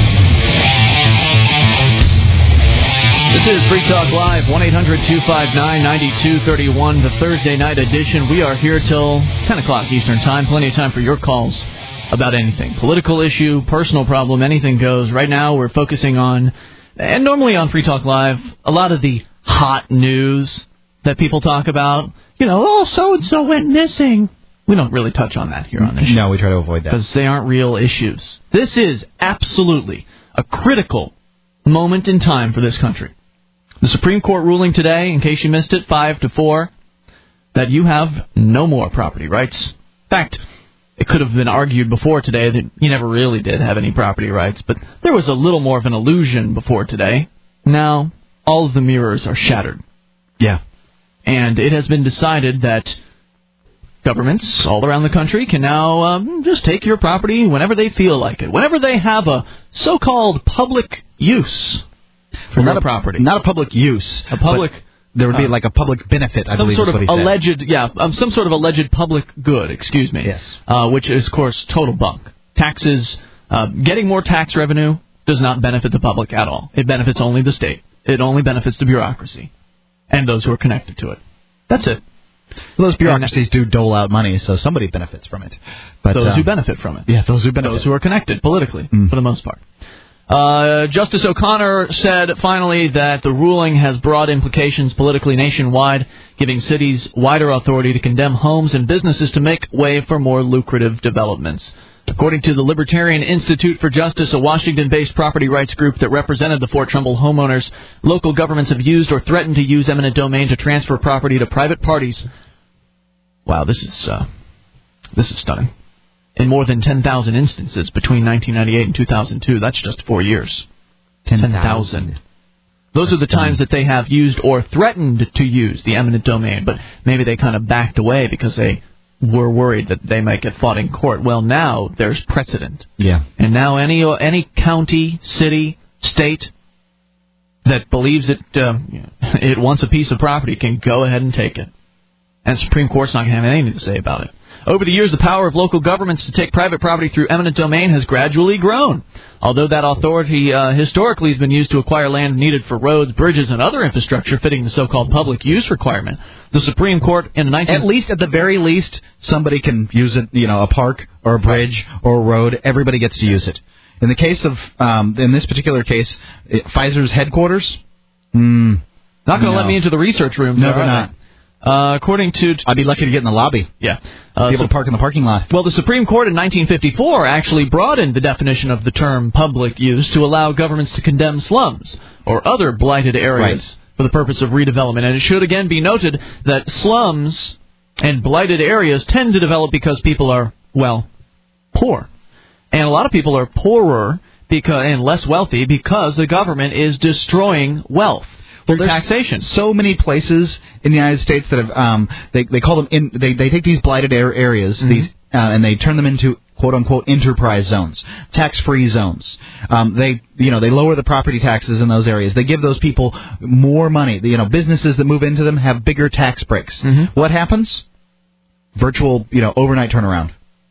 This is Free Talk Live, one eight hundred two five nine nine two three one, the Thursday night edition. We are here till ten o'clock Eastern Time. Plenty of time for your calls about anything. Political issue, personal problem, anything goes. Right now we're focusing on, and normally on Free Talk Live, a lot of the hot news that people talk about. You know, oh, so-and-so went missing. We don't really touch on that here on this show. No, we try to avoid that. Because they aren't real issues. This is absolutely a critical moment in time for this country. The Supreme Court ruling today, in case you missed it, five to four, that you have no more property rights. In fact, it could have been argued before today that you never really did have any property rights, but there was a little more of an illusion before today. Now, all of the mirrors are shattered. Yeah. And it has been decided that governments all around the country can now um, just take your property whenever they feel like it, whenever they have a so-called public use for well, their property. Not a public use. A public... There would be uh, like a public benefit, I some believe sort is what of he said. alleged, yeah, um, some sort of alleged public good, excuse me. Yes. Uh, which is, of course, total bunk. Taxes, uh, getting more tax revenue does not benefit the public at all. It benefits only the state. It only benefits the bureaucracy and those who are connected to it. That's it. Well, those bureaucracies do dole out money, so somebody benefits from it. But those um, who benefit from it. Yeah, those who benefit. Those who are connected politically, mm. for the most part. Uh, Justice O'Connor said finally that the ruling has broad implications politically nationwide, giving cities wider authority to condemn homes and businesses to make way for more lucrative developments. According to the Libertarian Institute for Justice, a Washington-based property rights group that represented the Fort Trumbull homeowners, local governments have used or threatened to use eminent domain to transfer property to private parties. Wow, this is uh, this is stunning. In more than ten thousand instances between nineteen ninety-eight and two thousand two. That's just four years. ten thousand. Those are the times that they have used or threatened to use the eminent domain, but maybe they kind of backed away because they were worried that they might get fought in court. Well, now there's precedent. Yeah. And now any any county, city, state that believes it uh, it wants a piece of property can go ahead and take it. And the Supreme Court's not going to have anything to say about it. Over the years, the power of local governments to take private property through eminent domain has gradually grown. Although that authority uh, historically has been used to acquire land needed for roads, bridges, and other infrastructure fitting the so-called public use requirement, the Supreme Court in the nineteenth... At least, at the very least, somebody can use it, you know, a park or a bridge or a road. Everybody gets to use it. In the case of, um, in this particular case, it, Pfizer's headquarters, mm, not going to no. let me into the research rooms. No, they're not. Uh, according to... I'd be lucky to get in the lobby. Yeah. Uh, be able so, to park in the parking lot. Well, the Supreme Court in nineteen fifty-four actually broadened the definition of the term public use to allow governments to condemn slums or other blighted areas right. for the purpose of redevelopment. And it should again be noted that slums and blighted areas tend to develop because people are, well, poor. And a lot of people are poorer because and less wealthy because the government is destroying wealth. Well, there's taxation. So many places in the United States that have um, they they call them in, they they take these blighted areas mm-hmm. these uh, and they turn them into quote unquote enterprise zones, tax free zones. Um, they you know they lower the property taxes in those areas. They give those people more money. The, you know businesses that move into them have bigger tax breaks. Mm-hmm. What happens? Virtual you know overnight turnaround.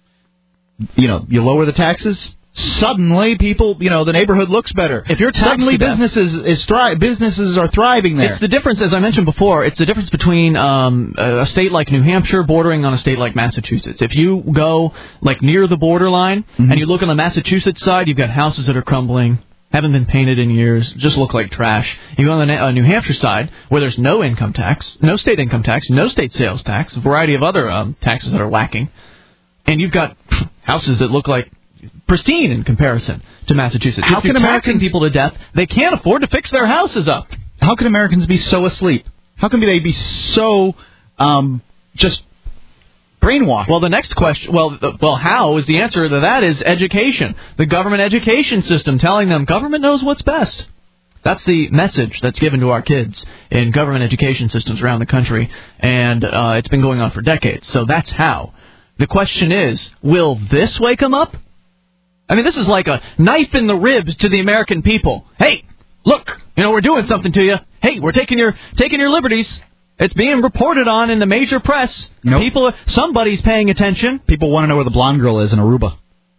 You know you lower the taxes. Suddenly, people, you know, the neighborhood looks better. If you're suddenly businesses is thri- businesses are thriving there. It's the difference, as I mentioned before. It's the difference between um, a state like New Hampshire bordering on a state like Massachusetts. If you go like near the borderline mm-hmm. and you look on the Massachusetts side, you've got houses that are crumbling, haven't been painted in years, just look like trash. You go on the uh, New Hampshire side, where there's no income tax, no state income tax, no state sales tax, a variety of other um, taxes that are lacking, and you've got houses that look like pristine in comparison to Massachusetts. How if can you're Americans taxing people to death, they can't afford to fix their houses up. How can Americans be so asleep? How can they be so um, just brainwashed? Well, the next question, well, the, well, how is the answer to that is education. The government education system telling them government knows what's best. That's the message that's given to our kids in government education systems around the country, and uh, it's been going on for decades. So that's how. The question is, will this wake them up? I mean, this is like a knife in the ribs to the American people. Hey, look, you know, we're doing something to you. Hey, we're taking your taking your liberties. It's being reported on in the major press. Nope. People, somebody's paying attention. People want to know where the blonde girl is in Aruba.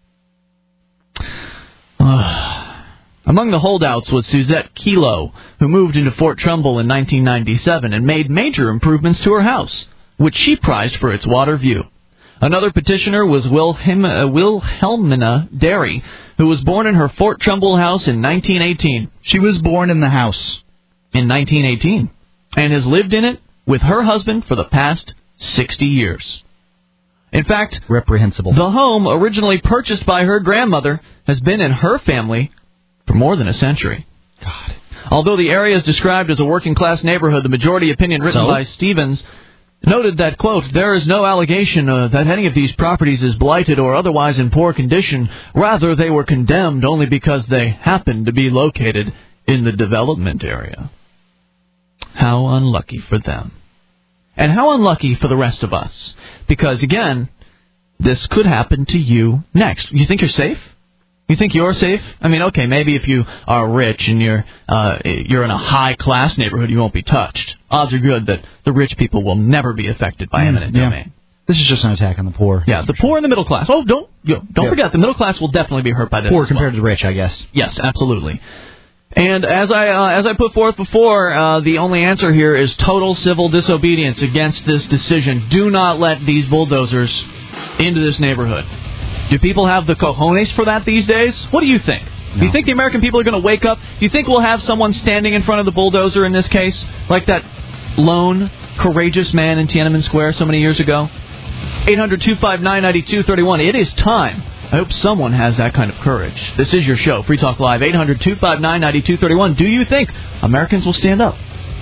Uh, among the holdouts was Suzette Kelo, who moved into Fort Trumbull in nineteen ninety-seven and made major improvements to her house, which she prized for its water view. Another petitioner was Wilhelm, uh, Wilhelmina Derry, who was born in her Fort Trumbull house in nineteen eighteen. She was born in the house in nineteen eighteen and has lived in it with her husband for the past sixty years. In fact, reprehensible. The home, originally purchased by her grandmother, has been in her family for more than a century. God. Although the area is described as a working-class neighborhood, the majority opinion written so? by Stevens noted that, quote, there is no allegation uh, that any of these properties is blighted or otherwise in poor condition. Rather, they were condemned only because they happened to be located in the development area. How unlucky for them. And how unlucky for the rest of us. Because, again, this could happen to you next. You think you're safe? You think you're safe? I mean, okay, maybe if you are rich and you're uh, you're in a high-class neighborhood, you won't be touched. Odds are good that the rich people will never be affected by mm, eminent yeah. domain. This is just an attack on the poor. Yeah, the poor and the middle class. Oh, don't you know, don't yeah. forget, the middle class will definitely be hurt by this. Poor as compared well. to the rich, I guess. Yes, absolutely. And as I uh, as I put forth before, uh, the only answer here is total civil disobedience against this decision. Do not let these bulldozers into this neighborhood. Do people have the cojones for that these days? What do you think? Do you think the American people are going to wake up? Do you think we'll have someone standing in front of the bulldozer in this case, like that lone, courageous man in Tiananmen Square so many years ago? eight hundred two five nine nine two three one. It is time. I hope someone has that kind of courage. This is your show, Free Talk Live, eight hundred two five nine nine two three one. Do you think Americans will stand up?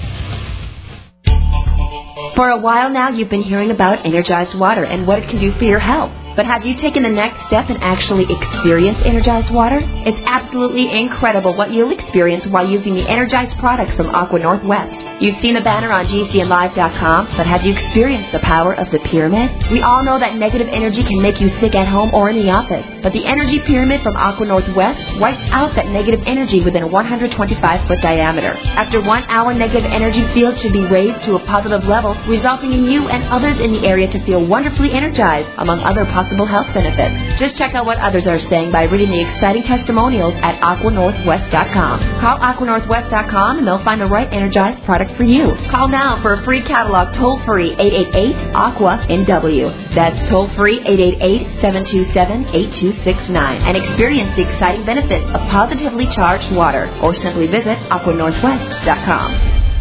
For a while now, you've been hearing about energized water and what it can do for your health. But have you taken the next step and actually experienced energized water? It's absolutely incredible what you'll experience while using the energized products from Aqua Northwest. You've seen the banner on G C N live dot com, but have you experienced the power of the pyramid? We all know that negative energy can make you sick at home or in the office, but the energy pyramid from Aqua Northwest wipes out that negative energy within a one hundred twenty-five foot diameter. After one hour, negative energy field should be raised to a positive level, resulting in you and others in the area to feel wonderfully energized, among other possible health benefits. Just check out what others are saying by reading the exciting testimonials at aqua northwest dot com. Call aqua northwest dot com and they'll find the right energized product for you. Call now for a free catalog toll-free eight eight eight aqua N W. That's toll-free eight eight eight, seven two seven, eight two six nine and experience the exciting benefits of positively charged water, or simply visit aqua northwest dot com.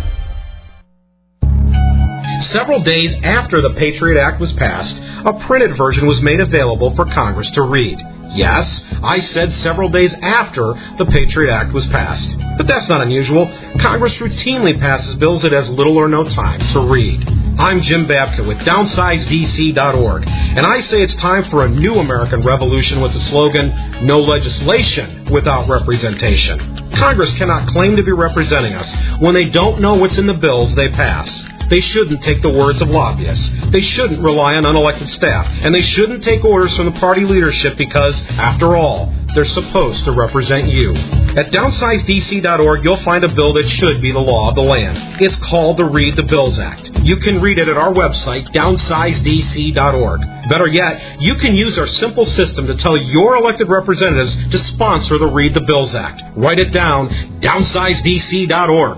Several days after the Patriot Act was passed, a printed version was made available for Congress to read. Yes, I said several days after the Patriot Act was passed. But that's not unusual. Congress routinely passes bills it has little or no time to read. I'm Jim Babka with downsize D C dot org, and I say it's time for a new American revolution with the slogan, no legislation without representation. Congress cannot claim to be representing us when they don't know what's in the bills they pass. They shouldn't take the words of lobbyists. They shouldn't rely on unelected staff. And they shouldn't take orders from the party leadership because, after all, they're supposed to represent you. At downsize D C dot org, you'll find a bill that should be the law of the land. It's called the Read the Bills Act. You can read it at our website, downsize D C dot org. Better yet, you can use our simple system to tell your elected representatives to sponsor the Read the Bills Act. Write it down, downsize D C dot org.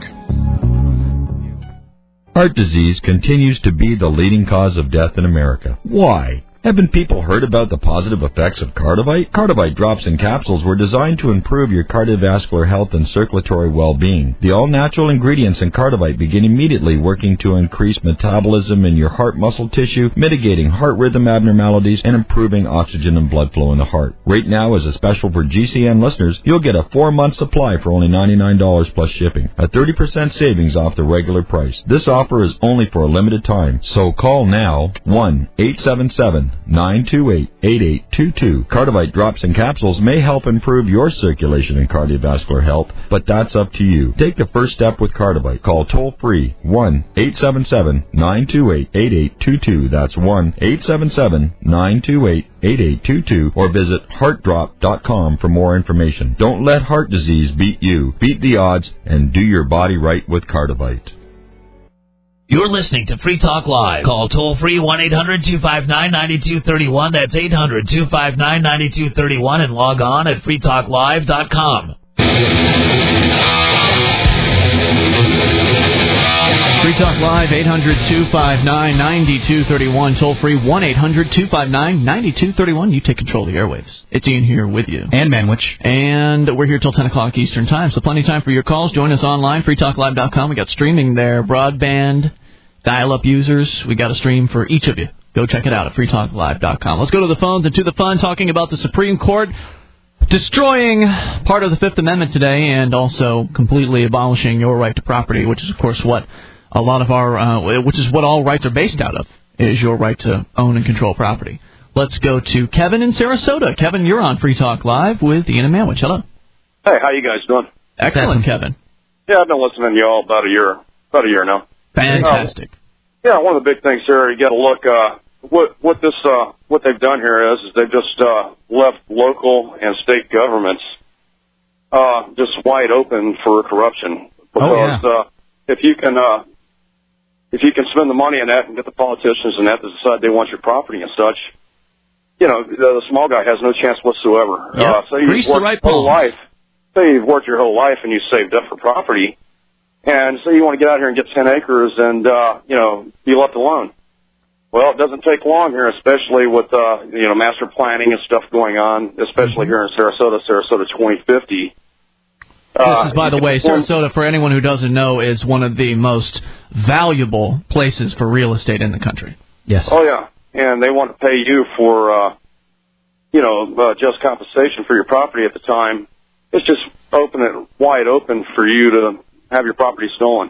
Heart disease continues to be the leading cause of death in America. Why? Haven't people heard about the positive effects of Cardivite? Cardivite drops and capsules were designed to improve your cardiovascular health and circulatory well-being. The all-natural ingredients in Cardivite begin immediately working to increase metabolism in your heart muscle tissue, mitigating heart rhythm abnormalities, and improving oxygen and blood flow in the heart. Right now, as a special for G C N listeners, you'll get a four-month supply for only ninety-nine dollars plus shipping, a thirty percent savings off the regular price. This offer is only for a limited time, so call now, one eight seven seven nine two eight, eight eight two two. Cardivite drops and capsules may help improve your circulation and cardiovascular health, but that's up to you. Take the first step with Cardivite. Call toll-free one eight seven seven nine two eight, eight eight two two. That's one eight seven seven nine two eight, eight eight two two, or visit heart drop dot com for more information. Don't let heart disease beat you. Beat the odds and do your body right with Cardivite. You're listening to Free Talk Live. Call toll-free one eight hundred two five nine nine two three one. That's eight hundred two five nine nine two three one, and log on at free talk live dot com. Free Talk Live, eight hundred two five nine nine two three one. Toll-free one eight hundred two five nine nine two three one. You take control of the airwaves. It's Ian here with you. And Manwich. And we're here till ten o'clock Eastern Time, so plenty of time for your calls. Join us online, free talk live dot com. We got streaming there, broadband, dial-up users. We got a stream for each of you. Go check it out at free talk live dot com. Let's go to the phones and to the fun, talking about the Supreme Court destroying part of the Fifth Amendment today and also completely abolishing your right to property, which is, of course, what a lot of our, uh, which is what all rights are based out of, is your right to own and control property. Let's go to Kevin in Sarasota. Kevin, you're on Free Talk Live with Ian and Manwich. Hello. Hey, how you guys doing? Excellent, Kevin. Yeah, I've been listening to you all about a year, about a year now. Fantastic. Um, yeah, one of the big things here, you got to look, uh, what, what this, uh, what they've done here is, is they've just, uh, left local and state governments, uh, just wide open for corruption. Because, oh, yeah. uh, if you can, uh, if you can spend the money on that and get the politicians and that to decide they want your property and such, you know, the, the small guy has no chance whatsoever. Yep. Uh, so you've worked right your whole palms. life. Say you've worked your whole life and you saved up for property, and say you want to get out here and get ten acres and, uh, you know, be left alone. Well, it doesn't take long here, especially with, uh, you know, master planning and stuff going on, especially here in Sarasota, Sarasota twenty fifty. Uh, this is, by the way, Sarasota, for anyone who doesn't know, is one of the most valuable places for real estate in the country. Yes. Oh, yeah. And they want to pay you for, uh, you know, uh, just compensation for your property at the time. It's just open it wide open for you to have your property stolen.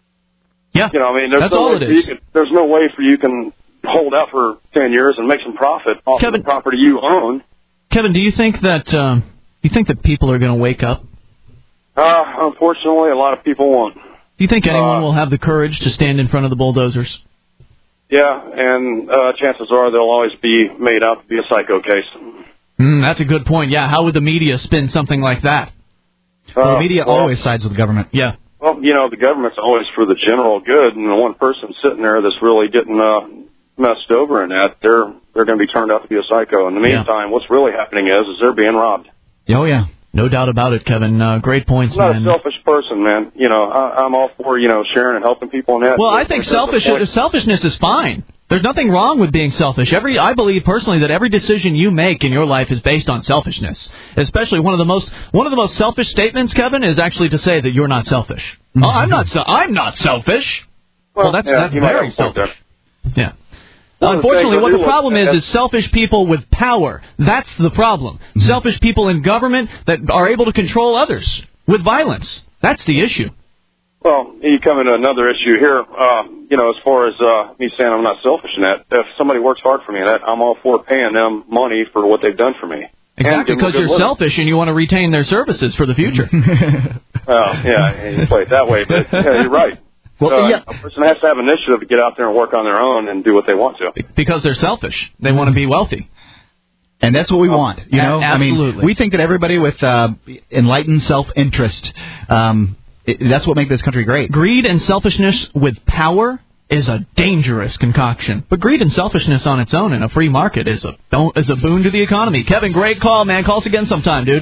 Yeah. You know, I mean, there's That's no all way it for you is. can, there's no way for you can hold out for ten years and make some profit off Kevin, of the property you own. Kevin, do you think that um, you think that people are going to wake up? Uh, unfortunately, a lot of people won't. Do you think anyone Uh, will have the courage to stand in front of the bulldozers? Yeah, and uh, chances are they'll always be made out to be a psycho case. Mm, that's a good point. Yeah, how would the media spin something like that? Well, Uh, the media well- always sides with the government. Yeah. Well, you know, the government's always for the general good, and the one person sitting there that's really getting uh, messed over in that, they're they're going to be turned out to be a psycho. In the Yeah. meantime, what's really happening is is they're being robbed. Oh, yeah. No doubt about it, Kevin. Uh, great points, I'm not man. a selfish person, man. You know, I, I'm all for, you know, sharing and helping people in that. Well, I But think there's a selfish point- selfishness is fine. There's nothing wrong with being selfish. Every I believe personally that every decision you make in your life is based on selfishness. Especially one of the most one of the most selfish statements, Kevin, is actually to say that you're not selfish. Mm-hmm. Oh, I'm not. Se- I'm not selfish. Well, Well, that's yeah, that's you might very have a point selfish. there. Yeah. Well, Unfortunately, the what thing the to do problem with- is is selfish people with power. That's the problem. Mm-hmm. Selfish people in government that are able to control others with violence. That's the issue. Well, you come into another issue here. Uh, you know, as far as uh, me saying I'm not selfish in that, if somebody works hard for me, that I'm all for paying them money for what they've done for me. Exactly, because you're selfish and you want to retain their services for the future. Well, yeah, you play it that way, but yeah, you're right. Well, uh, yeah. A person has to have initiative to get out there and work on their own and do what they want to. Because they're selfish. They want to be wealthy. And that's what we want, you a- know. I mean, absolutely. we think that everybody with uh, enlightened self-interest, um, it, that's what makes this country great. Greed and selfishness with power is a dangerous concoction. But greed and selfishness on its own in a free market is a don't, is a boon to the economy. Kevin, great call, man. Call us again sometime, dude.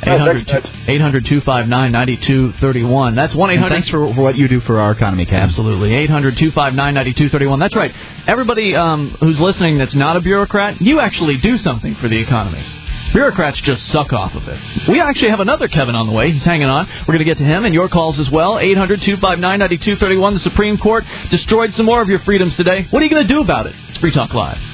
eight hundred two five nine nine two three one. That's one eight hundred. Thanks for, for what you do for our economy, Cam. Absolutely. eight hundred two five nine nine two three one. That's right. Everybody um, who's listening that's not a bureaucrat, you actually do something for the economy. Bureaucrats just suck off of it. We actually have another Kevin on the way. He's hanging on. We're going to get to him and your calls as well. eight hundred two five nine nine two three one. The Supreme Court destroyed some more of your freedoms today. What are you going to do about it? It's Free Talk Live.